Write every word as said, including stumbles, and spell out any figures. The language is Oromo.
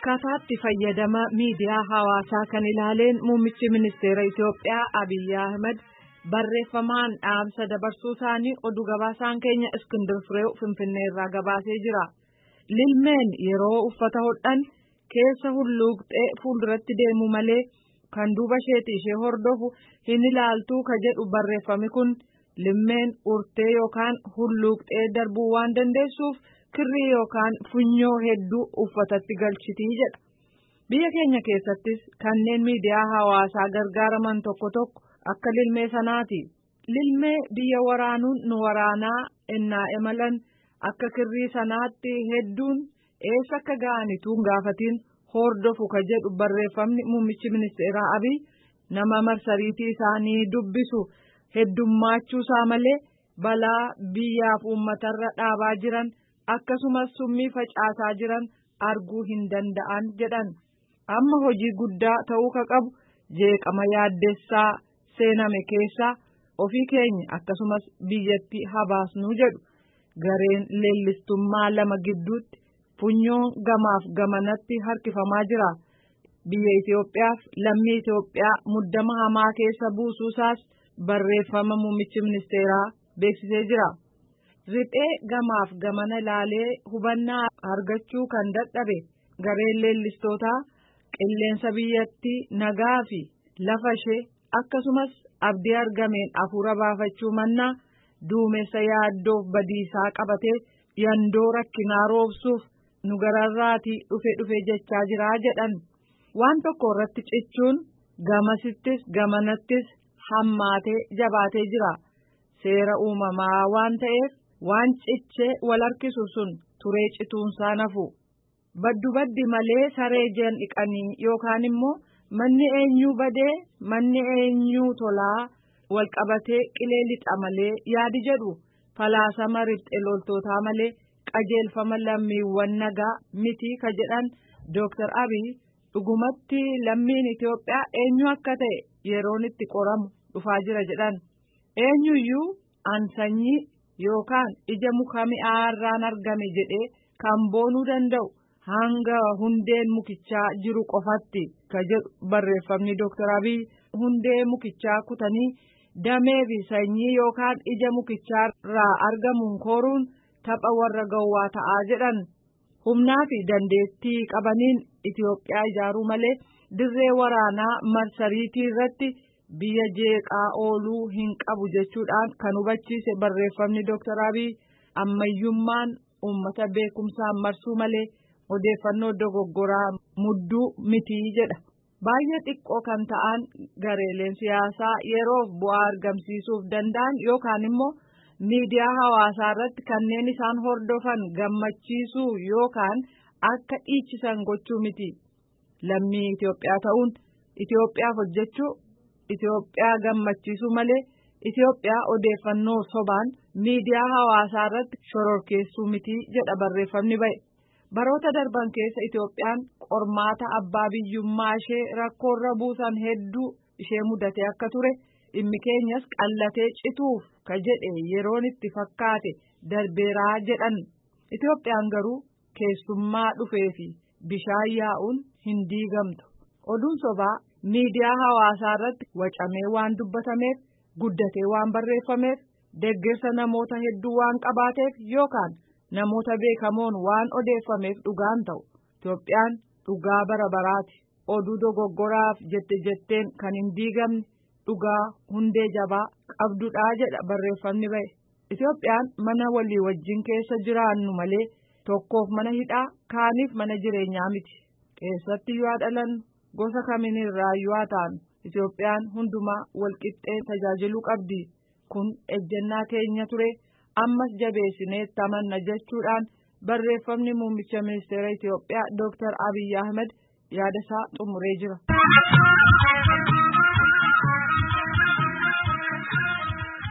Akkaataatti fayyadama miidiyaa hawaasaa kan ilaaleen muummichi ministeera Itoophiyaa Abiy Ahmed barreeffamaan dhaamsa dabarsuu isaanii oduu gabaasaan keenya Iskindir Fireew Finfinnee irraa gabaasee jira. Lilmeen yeroo uffata hodhan keessa hulluuqxee fuulduratti deemu malee kan duuba isheetii ishee hordofu hin ilaaltuu ka jedhu barreeffami kun lilmeen urtee yookaan hulluuqxee darbuu waan dandeessuuf kirrii yookaan funyoo hedduu uffatatti galchitii jedha. Biyya keenya keessattis kanneen miidiyaa hawaasaa gargaaraman tokko tokko akka lilmee sanaati. Lilmee biyya waraanuun nu waraanaa ennaa imalan akka kirrii sanaatti hedduun eessa akka ga'anituu gaafatiin hordofu ka jedhu barreeffamni muummichi ministeeraa Abiy nama marsariitii isaanii dubbisu heddummaachuu isaa malee balaa biyyaaf uummatarra dhaabaa jiran akkasumas summii facaasaa jiran arguu hin danda'an jedhan. Amma hojii guddaa ta'uu ka qabu jeeqama yaaddessaa seename keessaa ofii keenya akkasumas biyyatti habaasnuu jedhu. Gareen leellistummaa lama gidduutti funyoon gamaaf gamanatti harkifamaa jira. Biyya Itoophiyaaf lammii Itoophiyaa muddama hamaa keessa buusuusaas barreeffama muummichi ministeeraa beeksisee jira. Riphee gamaaf gamana ilaalee hubannaa argachuu kan dadhabe gareen leellistootaa qilleensa biyyattii nagaa fi lafa ishee akkasumas abdii argameen afuura baafachuu mannaa duumessa yaaddoof badiisaa qabatee yandoo rakkinaa roobsuuf nu gararraatii dhufe dhufe jechaa jiraa jedhan. Waan tokko irratti cichuun gamasittis gamanattis hammaatee jabaatee jira. Seera uumamaa waan ta'eef waan cichee wal harkisu sun turee cituunsaa nafu. Baddu baddi malee saree jan dhiqanii yookaan immoo manni eenyuu badee manni eenyuu tolaa wal qabatee qilee lixa malee yaadi jedhu falaasama riphxee loltootaa malee qajeelfama lammiiwwan nagaa miti ka jedhan Dooktar Abiy dhugumatti lammiin Itoophiyaa eenyu akka ta'e yeroon itti qoramu dhufaa jira jedhan. Eenyuyyuu ansanyii yookaan ija muka mi'aarraan argame jedhee kan boonuu danda'u hanga hundeen mukichaa jiru qofatti ka jedhu barreeffamni Dooktar Abiy hundee mukichaa kutanii damee fi sanyii yookaan ija mukicharraa argamuun kooruun tapha warra gowwaa ta'aa jedhan. Humnaa fi dandeettii qabaniin Itoophiyaa ijaaruu malee dirree waraanaa marsariitii irratti biyya jeeqaa ooluu hin qabu jechuudhaan kan hubachiise barreeffamni Dooktar Abiy ammayyummaan uummata beekumsaan marsuu malee odeeffannoo dogoggoraa mudduu mitii jedha. Baay'ee xiqqoo kan ta'an gareeleen siyaasaa yeroof bu'aa argamsiisuuf danda'an yookaan immoo miidiyaa hawaasaa irratti kanneen isaan hordofan gammachiisuu yookaan akka dhiichisan gochuu miti. Lammii Itoophiyaa ta'uun Itoophiyaaf hojjechuu Itoophiyaa gammachiisuu malee Itoophiyaa odeeffannoo sobaan miidiyaa hawaasaa irratti shororkeessuu miti jedha barreeffamni ba'e. Baroota darban keessa Itoophiyaan qormaata abbaa biyyummaa ishee rakkoorra buusan hedduu ishee mudatee akka ture dhimmi keenyas qallatee cituuf ka jedhe yeroon itti fakkaate darbeeraa jedhan. Itoophiyaan garuu keessummaa dhufee fi bishaan yaa'uun hin diigamtu. Oduun sobaa miidiyaa hawaasaa irratti wacamee waan dubbatameef guddatee waan barreeffameef deeggarsa namoota hedduu waan qabaateef yookaan namoota beekamoon waan odeeffameef dhugaan ta'u. Itoophiyaan dhugaa bara baraati. Oduu dogoggoraaf jette jetteen kan hin diigamne dhugaa hundee jabaa qabdudhaa jedha barreeffamni ba'e. Itoophiyaan mana walii wajjin keessa jiraannu malee tokkoof mana hidhaa kaaniif mana jireenyaa miti. Keessatti yoo dhalan gosa kamiin irraa yoo ta'an Itoophiyaan hundumaa walqixxee tajaajiluu qabdi. Kun ejjennaa keenya ture. Ammas jabeessinee tamanna jechuudhaan barreeffamni muummicha ministeera Itoophiyaa Dooktar Abiy Ahmed yaada isaa xumuree jira.